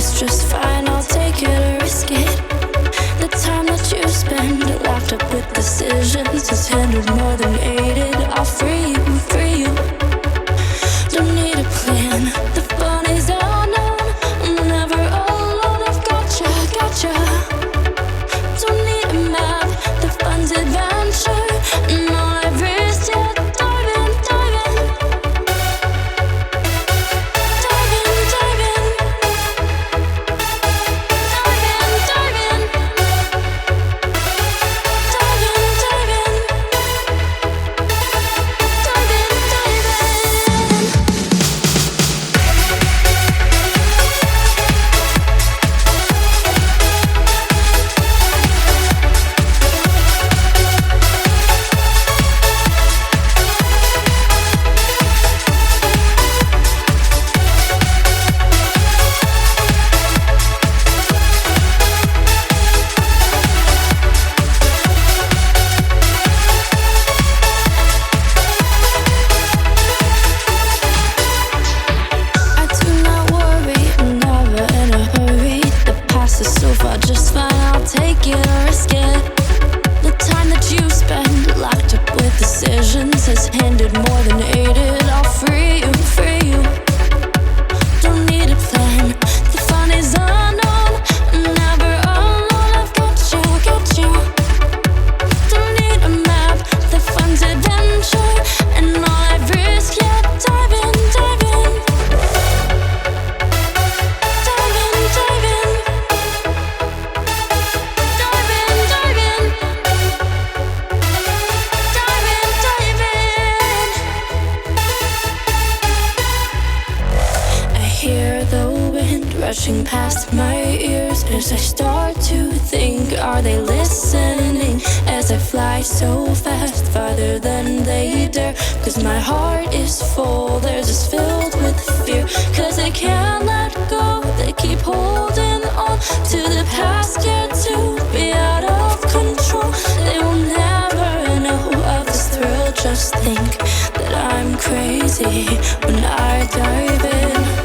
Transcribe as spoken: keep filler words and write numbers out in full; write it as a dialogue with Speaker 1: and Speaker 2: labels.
Speaker 1: is just fine, I'll take it or risk it. The time that you spend locked up with decisions has handled more than aided. I'll free you, free you. Don't need a plan, the fun is unknown. I'm never alone, I've gotcha, gotcha. Don't need a map, the fun's adventure. And all I've risked yet, dive in, dive in. Dive in, dive in. Dive in, dive in. Dive in, dive in. Dive in, dive in. I do not worry, I'm never in a hurry. The past is so far, just fine, I'll take it or risk it. The time that you spend locked up with decisions has handed more than aided. I'll free you, free you. Don't need a plan, the fun is unknown. I'm never alone, I've got you, got you. Don't need a map, the fun's adventure. And all I've risked yet, dive in, dive in. Dive in, dive in. Dive in, dive in. Dive in, dive in. I hear the wind rushing past my ears as I start to think, are they listening? As I fly so fast, farther than they dare. Cause my heart is full, theirs is filled with fear. Cause they can't let go, they keep holding on to the past, yet to be out of control. They will never know of this thrill, just think that I'm crazy when I dive in.